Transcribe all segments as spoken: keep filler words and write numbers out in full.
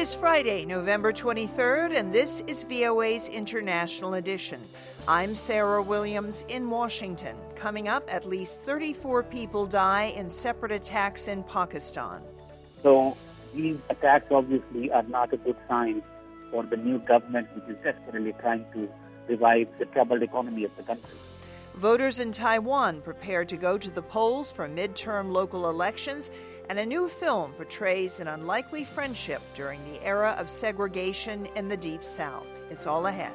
is Friday, November twenty-third, and this is V O A's International Edition. I'm Sarah Williams in Washington. Coming up, at least thirty-four people die in separate attacks in Pakistan. So these attacks obviously are not a good sign for the new government, which is desperately trying to revive the troubled economy of the country. Voters in Taiwan prepared to go to the polls for midterm local elections, and a new film portrays an unlikely friendship during the era of segregation in the Deep South. It's all ahead.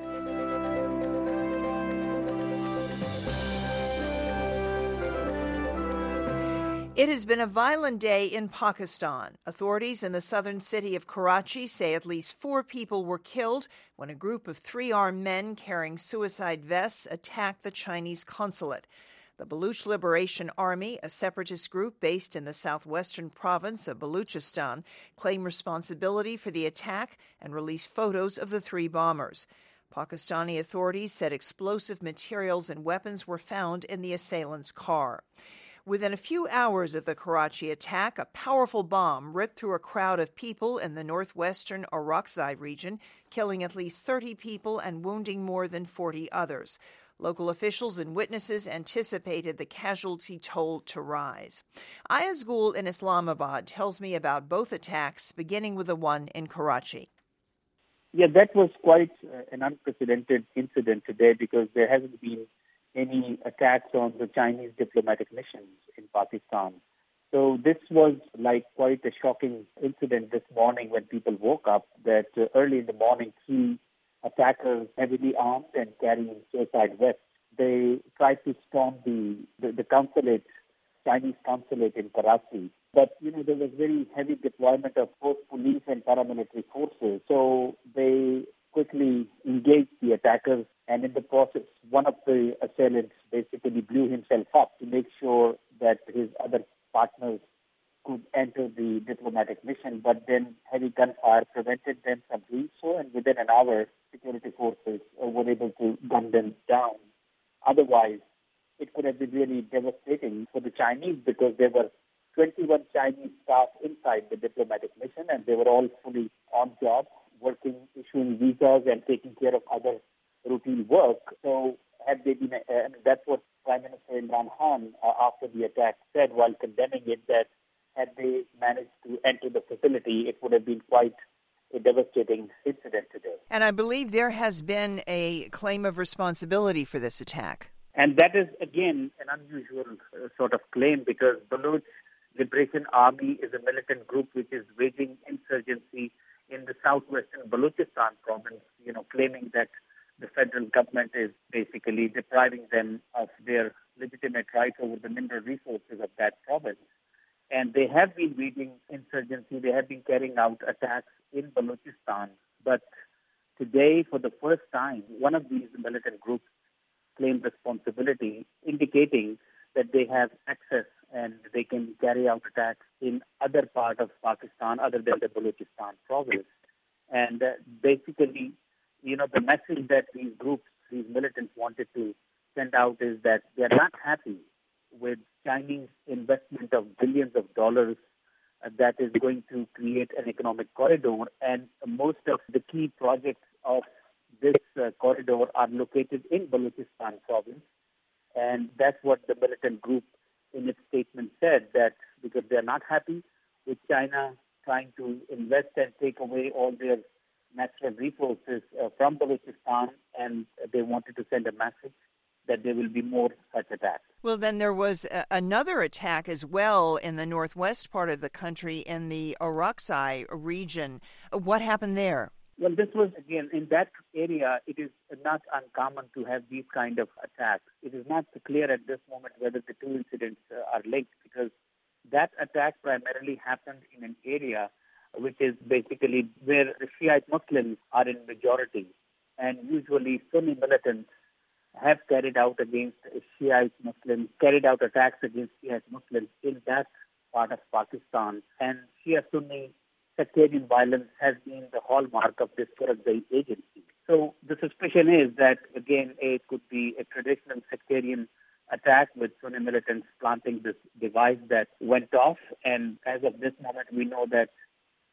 It has been a violent day in Pakistan. Authorities in the southern city of Karachi say at least four people were killed when a group of three armed men carrying suicide vests attacked the Chinese consulate. The Baluch Liberation Army, a separatist group based in the southwestern province of Baluchistan, claimed responsibility for the attack and released photos of the three bombers. Pakistani authorities said explosive materials and weapons were found in the assailants' car. Within a few hours of the Karachi attack, a powerful bomb ripped through a crowd of people in the northwestern Orakzai region, killing at least thirty people and wounding more than forty others. Local officials and witnesses anticipated the casualty toll to rise. Ayaz Gul in Islamabad tells me about both attacks, beginning with the one in Karachi. Yeah, that was quite uh, an unprecedented incident today because there hasn't been any attacks on the Chinese diplomatic missions in Pakistan. So this was like quite a shocking incident this morning when people woke up that uh, early in the morning, three attackers, heavily armed and carrying suicide vests, they tried to storm the, the, the consulate, Chinese consulate in Karachi. But, you know, there was very heavy deployment of both police and paramilitary forces. So they quickly engaged the attackers, and in the process, one of the assailants basically blew himself up to make sure that his other partners could enter the diplomatic mission, but then heavy gunfire prevented them from doing so, and within an hour, security forces were able to gun them down. Otherwise, it could have been really devastating for the Chinese because there were twenty-one Chinese staff inside the diplomatic mission, and they were all fully on job, working, issuing visas and taking care of other routine work. So had they been, uh, and that's what Prime Minister Imran Khan, uh, after the attack, said while condemning it, that had they managed to enter the facility, it would have been quite a devastating incident today. And I believe there has been a claim of responsibility for this attack. And that is, again, an unusual uh, sort of claim because Baluch Liberation Army is a militant group which is waging insurgency in the southwestern Baluchistan province, you know, claiming that the federal government is basically depriving them of their legitimate rights over the mineral resources of that province. And they have been waging insurgency. They have been carrying out attacks in Baluchistan. But today, for the first time, one of these militant groups claimed responsibility, indicating that they have access and they can carry out attacks in other part of Pakistan other than the Baluchistan province. And uh, basically, you know, the message that these groups, these militants wanted to send out is that they are not happy with Chinese investment of billions of dollars uh, that is going to create an economic corridor. And most of the key projects of this uh, corridor are located in Baluchistan province. And that's what the militant group in its statement said, that because they're not happy with China trying to invest and take away all their natural resources uh, from Baluchistan, and they wanted to send a message that there will be more such attacks. Well, then there was a- another attack as well in the northwest part of the country in the Orakzai region. What happened there? Well, this was, again, in that area, it is not uncommon to have these kind of attacks. It is not clear at this moment whether the two incidents uh, are linked because that attack primarily happened in an area which is basically where the Shiite Muslims are in majority. And usually Sunni militants have carried out against Shiite Muslims, carried out attacks against Shiite Muslims in that part of Pakistan. And Shia-Sunni sectarian violence has been the hallmark of this Orakzai agency. So the suspicion is that, again, it could be a traditional sectarian attack with Sunni militants planting this device that went off. And as of this moment, we know that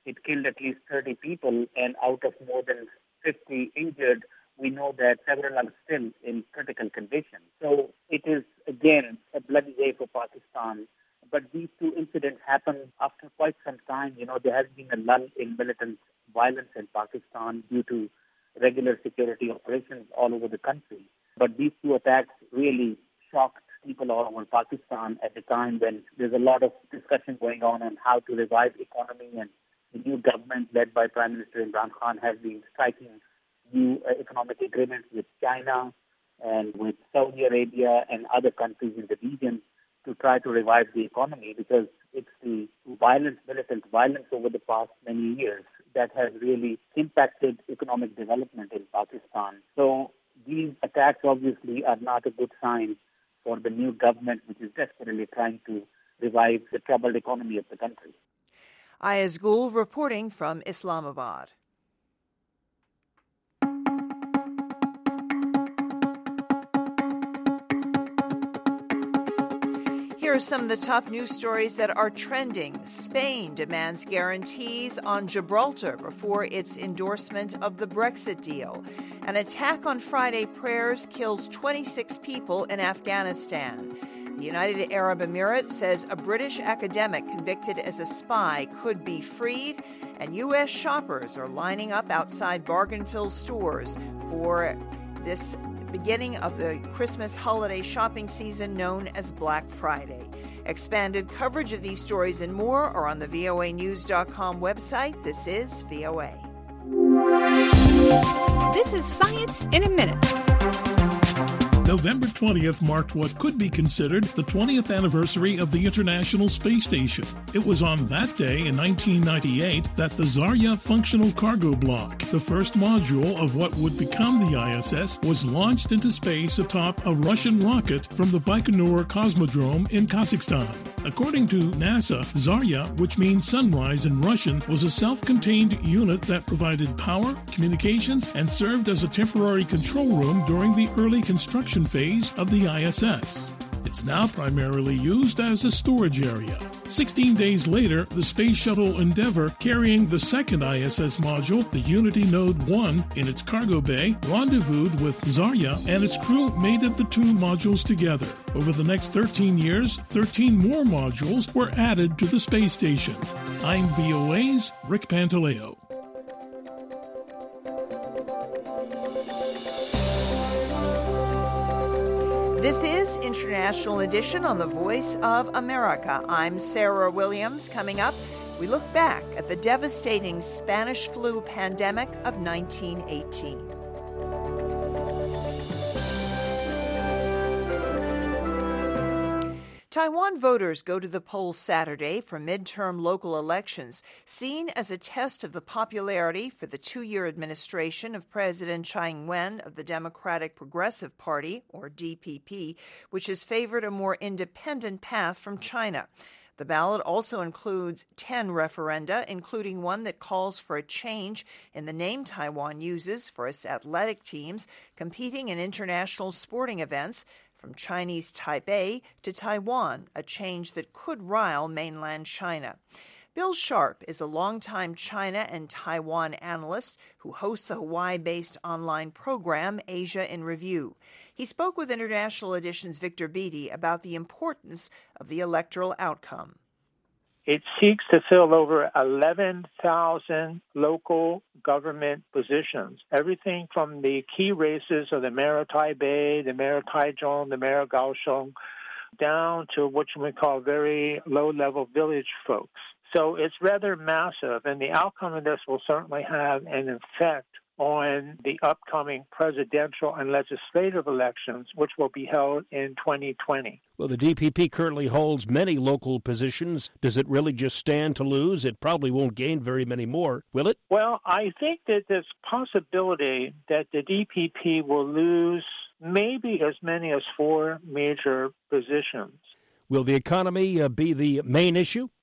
It killed at least thirty people, and out of more than fifty injured, we know that several are still in critical condition. So it is, again, a bloody day for Pakistan. But these two incidents happened after quite some time. You know, there has been a lull in militant violence in Pakistan due to regular security operations all over the country. But these two attacks really shocked people all over Pakistan at a time when there's a lot of discussion going on on how to revive economy, and the new government led by Prime Minister Imran Khan has been striking new uh, economic agreements with China and with Saudi Arabia and other countries in the region to try to revive the economy, because it's the violence, militant violence over the past many years that has really impacted economic development in Pakistan. So these attacks obviously are not a good sign for the new government, which is desperately trying to revive the troubled economy of the country. Ayaz Gul reporting from Islamabad. Here are some of the top news stories that are trending. Spain demands guarantees on Gibraltar before its endorsement of the Brexit deal. An attack on Friday prayers kills twenty-six people in Afghanistan. The United Arab Emirates says a British academic convicted as a spy could be freed, and U S shoppers are lining up outside bargain-fill stores for this beginning of the Christmas holiday shopping season known as Black Friday. Expanded coverage of these stories and more are on the V O A news dot com website. This is V O A. This is Science in a Minute. November twentieth marked what could be considered the twentieth anniversary of the International Space Station. It was on that day in nineteen ninety-eight that the Zarya Functional Cargo Block, the first module of what would become the I S S, was launched into space atop a Russian rocket from the Baikonur Cosmodrome in Kazakhstan. According to NASA, Zarya, which means sunrise in Russian, was a self-contained unit that provided power, communications, and served as a temporary control room during the early construction phase of the I S S. It's now primarily used as a storage area. Sixteen days later, the Space Shuttle Endeavour, carrying the second I S S module, the Unity Node one, in its cargo bay, rendezvoused with Zarya, and its crew mated the two modules together. Over the next thirteen years, thirteen more modules were added to the space station. I'm V O A's Rick Pantaleo. This is International Edition on the Voice of America. I'm Sarah Williams. Coming up, we look back at the devastating Spanish flu pandemic of nineteen eighteen. Taiwan voters go to the polls Saturday for midterm local elections, seen as a test of the popularity for the two-year administration of President Tsai Ing-wen of the Democratic Progressive Party, or D P P, which has favored a more independent path from China. The ballot also includes ten referenda, including one that calls for a change in the name Taiwan uses for its athletic teams competing in international sporting events, from Chinese Taipei to Taiwan, a change that could rile mainland China. Bill Sharp is a longtime China and Taiwan analyst who hosts a Hawaii-based online program, Asia in Review. He spoke with International Edition's Victor Beattie about the importance of the electoral outcome. It seeks to fill over eleven thousand local government positions, everything from the key races of the mayor of Taipei, the mayor of Taichung, the mayor of Kaohsiung, down to what we call very low-level village folks. So it's rather massive, and the outcome of this will certainly have an effect on the upcoming presidential and legislative elections, which will be held in twenty twenty. Well, the D P P currently holds many local positions. Does it really just stand to lose? It probably won't gain very many more, will it? Well, I think that there's possibility that the D P P will lose maybe as many as four major positions. Will the economy uh, be the main issue?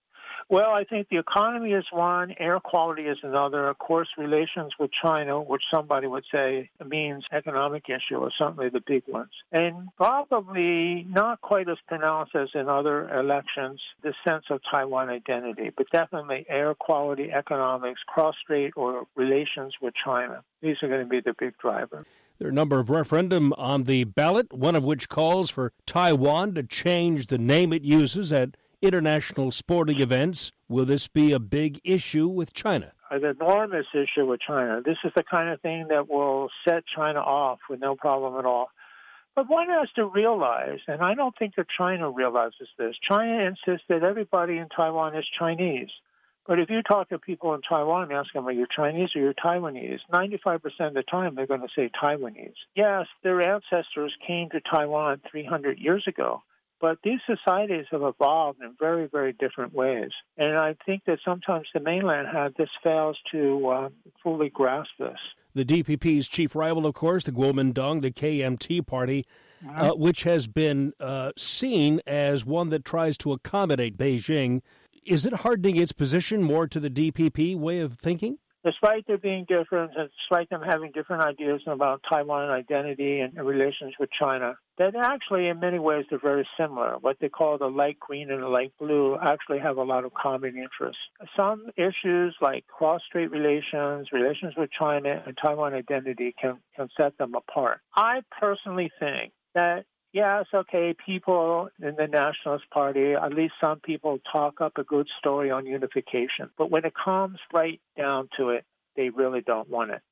Well, I think the economy is one, air quality is another. Of course, relations with China, which somebody would say means economic issue, are certainly the big ones. And probably not quite as pronounced as in other elections, the sense of Taiwan identity, but definitely air quality, economics, cross-strait or relations with China. These are going to be the big driver. There are a number of referendum on the ballot, one of which calls for Taiwan to change the name it uses at international sporting events. Will this be a big issue with China? An enormous issue with China. This is the kind of thing that will set China off with no problem at all. But one has to realize, and I don't think that China realizes this, China insists that everybody in Taiwan is Chinese. But if you talk to people in Taiwan and ask them, are you Chinese or you're Taiwanese, ninety-five percent of the time they're going to say Taiwanese. Yes, their ancestors came to Taiwan three hundred years ago. But these societies have evolved in very, very different ways. And I think that sometimes the mainland had this fails to uh, fully grasp this. The D P P's chief rival, of course, the Kuomintang, the K M T party, mm-hmm. uh, which has been uh, seen as one that tries to accommodate Beijing. Is it hardening its position more to the D P P way of thinking? Despite there being difference, and despite them having different ideas about Taiwan identity and relations with China, that actually in many ways they're very similar. What they call the light green and the light blue actually have a lot of common interests. Some issues like cross-strait relations, relations with China, and Taiwan identity can, can set them apart. I personally think that yes, okay, people in the Nationalist Party, at least some people talk up a good story on unification. But when it comes right down to it, they really don't want it.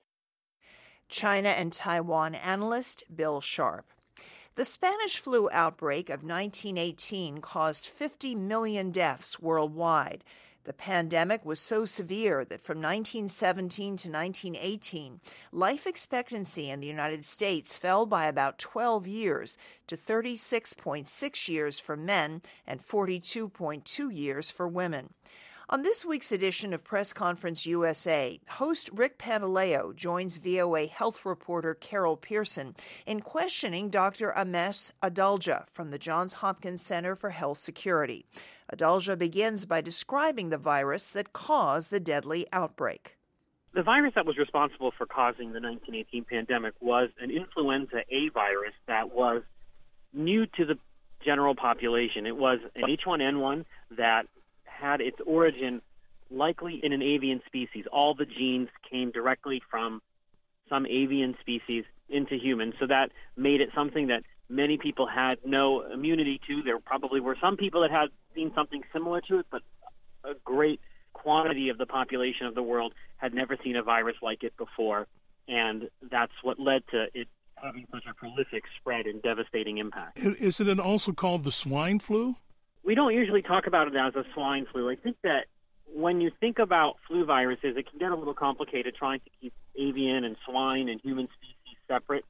China and Taiwan analyst Bill Sharp. The Spanish flu outbreak of nineteen eighteen caused fifty million deaths worldwide. The pandemic was so severe that from nineteen seventeen to nineteen eighteen, life expectancy in the United States fell by about twelve years to thirty-six point six years for men and forty-two point two years for women. On this week's edition of Press Conference U S A, host Rick Pantaleo joins V O A health reporter Carol Pearson in questioning Doctor Amesh Adalja from the Johns Hopkins Center for Health Security. Adalja begins by describing the virus that caused the deadly outbreak. The virus that was responsible for causing the nineteen eighteen pandemic was an influenza A virus that was new to the general population. It was an H one N one that had its origin likely in an avian species. All the genes came directly from some avian species into humans, so that made it something that many people had no immunity to. There probably were some people that had seen something similar to it, but a great quantity of the population of the world had never seen a virus like it before, and that's what led to it having such a prolific spread and devastating impact. Is it also called the swine flu? We don't usually talk about it as a swine flu. I think that when you think about flu viruses, it can get a little complicated trying to keep avian and swine and human species separate.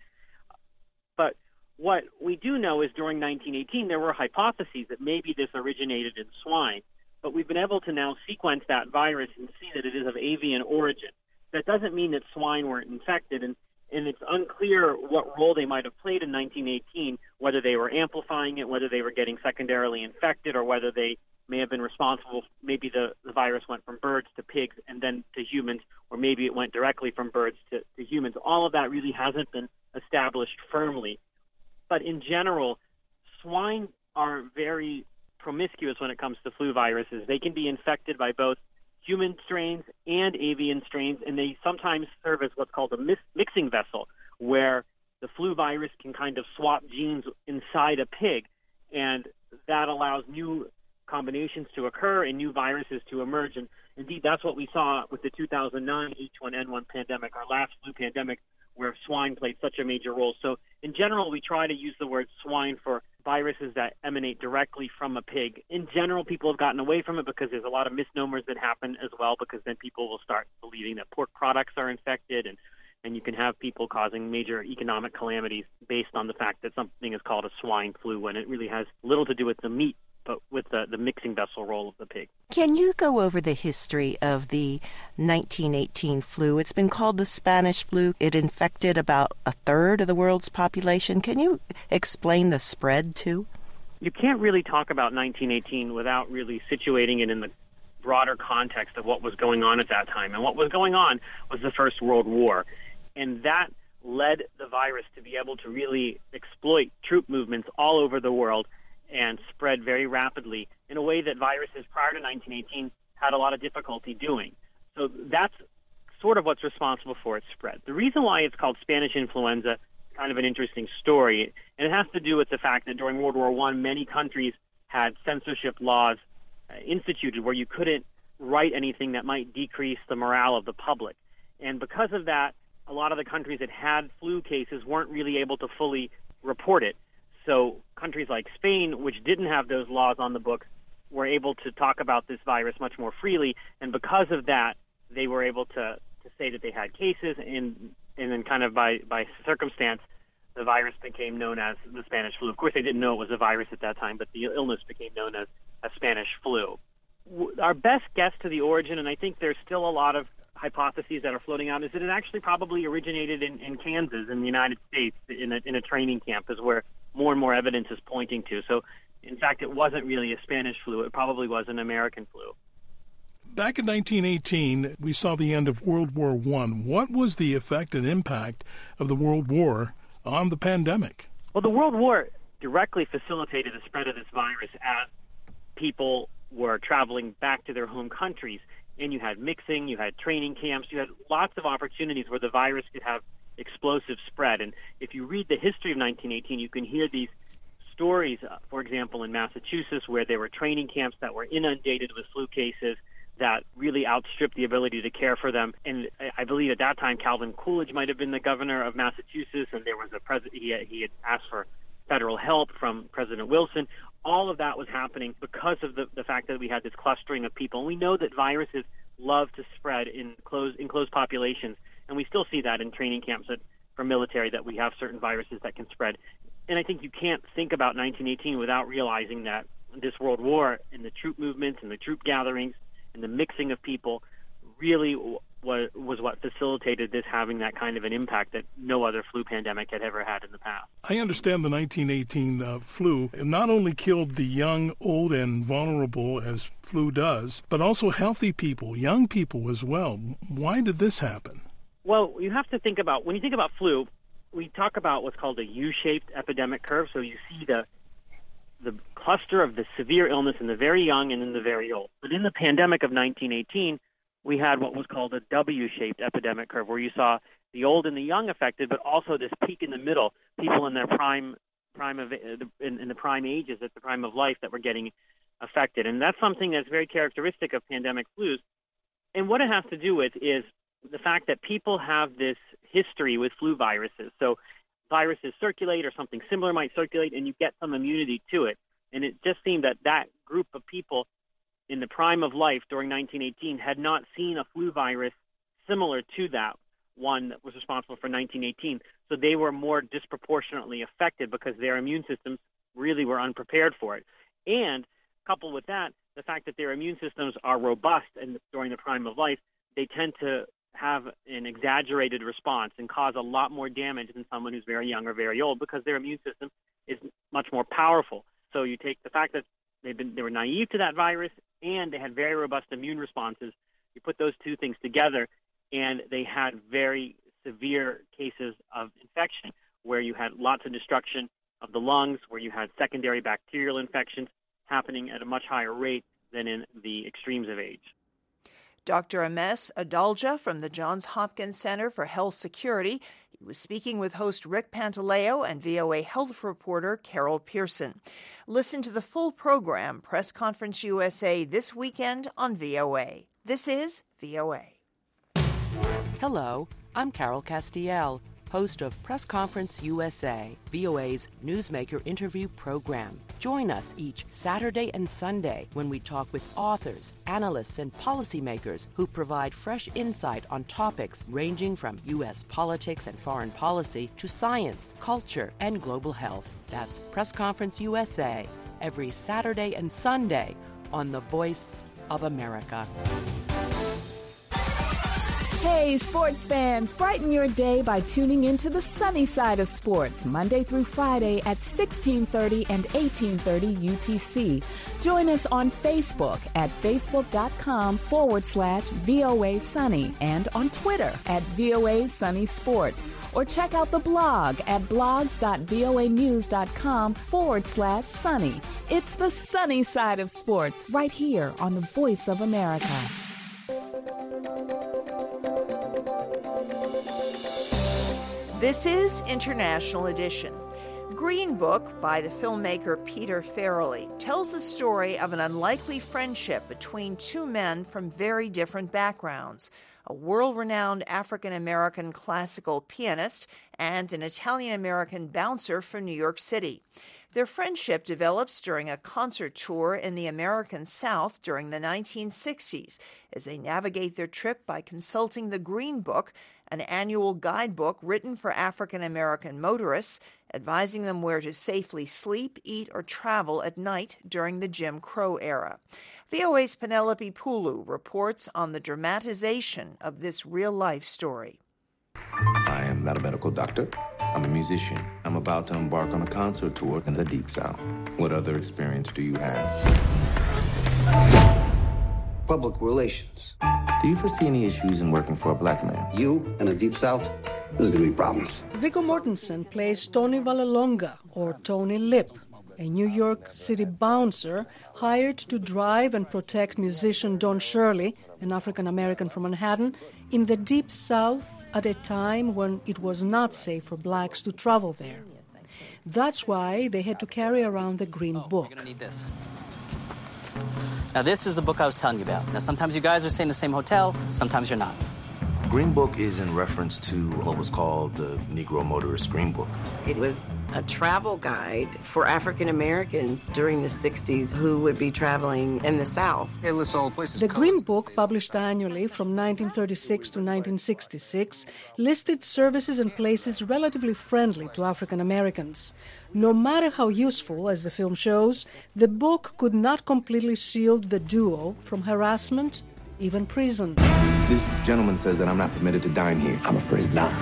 But what we do know is during nineteen eighteen, there were hypotheses that maybe this originated in swine, but we've been able to now sequence that virus and see that it is of avian origin. That doesn't mean that swine weren't infected, and, and it's unclear what role they might have played in nineteen eighteen, whether they were amplifying it, whether they were getting secondarily infected, or whether they may have been responsible. Maybe the, the virus went from birds to pigs and then to humans, or maybe it went directly from birds to, to humans. All of that really hasn't been established firmly. But in general, swine are very promiscuous when it comes to flu viruses. They can be infected by both human strains and avian strains, and they sometimes serve as what's called a mis- mixing vessel, where the flu virus can kind of swap genes inside a pig, and that allows new combinations to occur and new viruses to emerge. And indeed, that's what we saw with the two thousand nine H one N one pandemic, our last flu pandemic, where swine played such a major role. So in general, we try to use the word swine for viruses that emanate directly from a pig. In general, people have gotten away from it because there's a lot of misnomers that happen as well, because then people will start believing that pork products are infected, and, and you can have people causing major economic calamities based on the fact that something is called a swine flu when it really has little to do with the meat, but with the, the mixing vessel role of the pig. Can you go over the history of the nineteen eighteen flu? It's been called the Spanish flu. It infected about a third of the world's population. Can you explain the spread, too? You can't really talk about nineteen eighteen without really situating it in the, broader context of what was going on at that time. And what was going on was the First World War. And that led the virus to be able to really exploit troop movements all over the world and spread very rapidly in a way that viruses prior to nineteen eighteen had a lot of difficulty doing. So that's sort of what's responsible for its spread. The reason why it's called Spanish influenza is kind of an interesting story, and it has to do with the fact that during World War One, many countries had censorship laws uh, instituted where you couldn't write anything that might decrease the morale of the public. And because of that, a lot of the countries that had flu cases weren't really able to fully report it. So countries like Spain, which didn't have those laws on the books, were able to talk about this virus much more freely. And because of that, they were able to, to say that they had cases. And, and then kind of by, by circumstance, the virus became known as the Spanish flu. Of course, they didn't know it was a virus at that time, but the illness became known as a Spanish flu. Our best guess to the origin, and I think there's still a lot of hypotheses that are floating out, is that it actually probably originated in, in Kansas in the United States in a, in a training camp is where more and more evidence is pointing to. So, in fact, it wasn't really a Spanish flu. It probably was an American flu. Back in nineteen eighteen, we saw the end of World War One. What was the effect and impact of the World War on the pandemic? Well, the World War directly facilitated the spread of this virus as people were traveling back to their home countries. And you had mixing, you had training camps, you had lots of opportunities where the virus could have explosive spread. And if you read the history of nineteen eighteen, you can hear these stories, uh, for example, in Massachusetts, where there were training camps that were inundated with flu cases that really outstripped the ability to care for them. And I believe at that time, Calvin Coolidge might have been the governor of Massachusetts, and there was a president, he, he had asked for federal help from President Wilson. All of that was happening because of the, the fact that we had this clustering of people. And we know that viruses love to spread in closed, in closed populations, and we still see that in training camps that, for military, that we have certain viruses that can spread. And I think you can't think about nineteen eighteen without realizing that this World War and the troop movements and the troop gatherings and the mixing of people really was, was what facilitated this having that kind of an impact that no other flu pandemic had ever had in the past. I understand the nineteen eighteen uh, flu not only killed the young, old, and vulnerable, as flu does, but also healthy people, young people as well. Why did this happen? Well, you have to think about, when you think about flu, we talk about what's called a U-shaped epidemic curve. So you see the the cluster of the severe illness in the very young and in the very old. But in the pandemic of nineteen eighteen, we had what was called a W-shaped epidemic curve, where you saw the old and the young affected, but also this peak in the middle, people in their prime, prime of in, in the prime ages, at the prime of life, that were getting affected. And that's something that's very characteristic of pandemic flus. And what it has to do with is the fact that people have this history with flu viruses. So viruses circulate, or something similar might circulate, and you get some immunity to it. And it just seemed that that group of people in the prime of life during nineteen eighteen had not seen a flu virus similar to that one that was responsible for nineteen eighteen. So they were more disproportionately affected because their immune systems really were unprepared for it. And coupled with that, the fact that their immune systems are robust and during the prime of life, they tend to have an exaggerated response and cause a lot more damage than someone who's very young or very old, because their immune system is much more powerful. So you take the fact that they've been they were naive to that virus and they had very robust immune responses. You put those two things together, and they had very severe cases of infection, where you had lots of destruction of the lungs, where you had secondary bacterial infections happening at a much higher rate than in the extremes of age. Doctor Ames Adalja from the Johns Hopkins Center for Health Security. He was speaking with host Rick Pantaleo and V O A health reporter Carol Pearson. Listen to the full program, Press Conference U S A, this weekend on V O A. This is V O A. Hello, I'm Carol Castiel, host of Press Conference U S A, V O A's newsmaker interview program. Join us each Saturday and Sunday when we talk with authors, analysts, and policymakers who provide fresh insight on topics ranging from U S politics and foreign policy to science, culture, and global health. That's Press Conference U S A, every Saturday and Sunday on the Voice of America. Hey, sports fans, brighten your day by tuning into the sunny side of sports, Monday through Friday at sixteen thirty and eighteen thirty U T C. Join us on Facebook at facebook.com forward slash VOA Sunny and on Twitter at VOA Sunny Sports. Or check out the blog at blogs.voanews.com forward slash sunny. It's the sunny side of sports right here on the Voice of America. This is International Edition. Green Book by the filmmaker Peter Farrelly tells the story of an unlikely friendship between two men from very different backgrounds, a world-renowned African-American classical pianist and an Italian-American bouncer from New York City. Their friendship develops during a concert tour in the American South during the nineteen sixties as they navigate their trip by consulting the Green Book, an annual guidebook written for African-American motorists, advising them where to safely sleep, eat, or travel at night during the Jim Crow era. V O A's Penelope Pulu reports on the dramatization of this real-life story. I am not a medical doctor. I'm a musician. I'm about to embark on a concert tour in the Deep South. What other experience do you have? Public relations. Do you foresee any issues in working for a black man? You in the Deep South? There's going to be problems. Viggo Mortensen plays Tony Vallelonga, or Tony Lip, a New York City bouncer hired to drive and protect musician Don Shirley, an African-American from Manhattan, in the Deep South at a time when it was not safe for blacks to travel there. That's why they had to carry around the Green oh, Book. You're gonna need this. Now, this is the book I was telling you about. Now, sometimes you guys are staying in the same hotel, sometimes you're not. Green Book is in reference to what was called the Negro Motorist Green Book. It was a travel guide for African Americans during the sixties who would be traveling in the South. It lists all places. The Green Book, published annually from nineteen thirty-six to nineteen sixty-six, listed services and places relatively friendly to African Americans. No matter how useful, as the film shows, the book could not completely shield the duo from harassment, even prison. This gentleman says that I'm not permitted to dine here. I'm afraid not.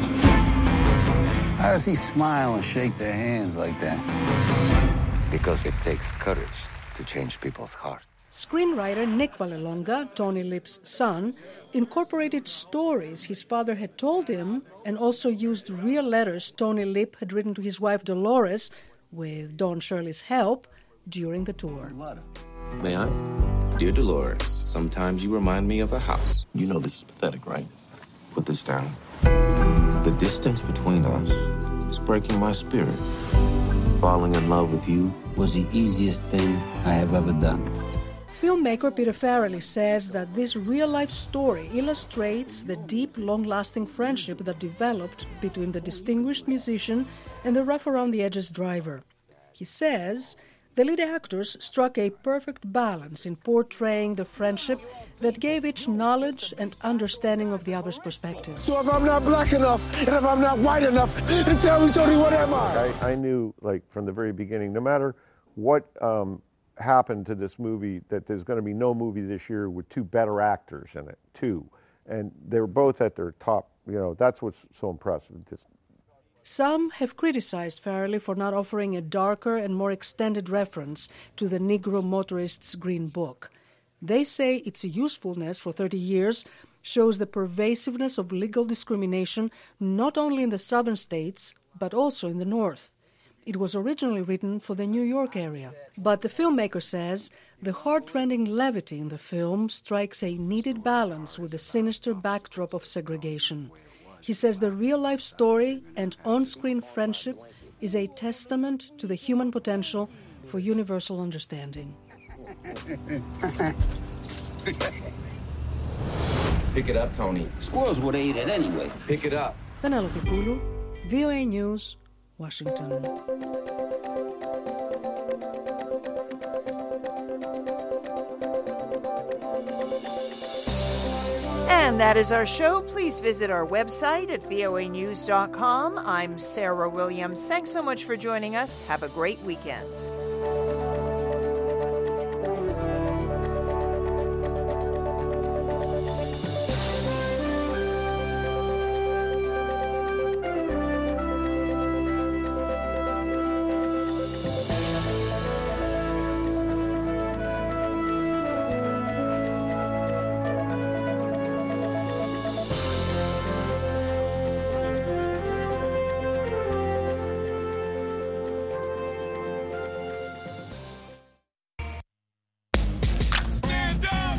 How does he smile and shake their hands like that? Because it takes courage to change people's hearts. Screenwriter Nick Vallelonga, Tony Lip's son, incorporated stories his father had told him and also used real letters Tony Lip had written to his wife Dolores, with Don Shirley's help, during the tour. May I? Dear Dolores, sometimes you remind me of a house. You know this is pathetic, right? Put this down. The distance between us is breaking my spirit. Falling in love with you was the easiest thing I have ever done. Filmmaker Peter Farrelly says that this real-life story illustrates the deep, long-lasting friendship that developed between the distinguished musician and the rough-around-the-edges driver. He says the lead actors struck a perfect balance in portraying the friendship that gave each knowledge and understanding of the other's perspective. So if I'm not black enough, and if I'm not white enough, then tell me, Tony, what am I? I, I knew, like, from the very beginning, no matter what um, happened to this movie, that there's going to be no movie this year with two better actors in it, two. And they were both at their top, you know, that's what's so impressive. This, Some have criticized Farrelly for not offering a darker and more extended reference to the Negro Motorist's Green Book. They say its usefulness for thirty years shows the pervasiveness of legal discrimination not only in the southern states, but also in the north. It was originally written for the New York area. But the filmmaker says the heart-rending levity in the film strikes a needed balance with the sinister backdrop of segregation. He says the real-life story and on-screen friendship is a testament to the human potential for universal understanding. Pick it up, Tony. Squirrels would have ate it anyway. Pick it up. Penelope Pulu, V O A News, Washington. And that is our show. Please visit our website at voa news dot com. I'm Sarah Williams. Thanks so much for joining us. Have a great weekend.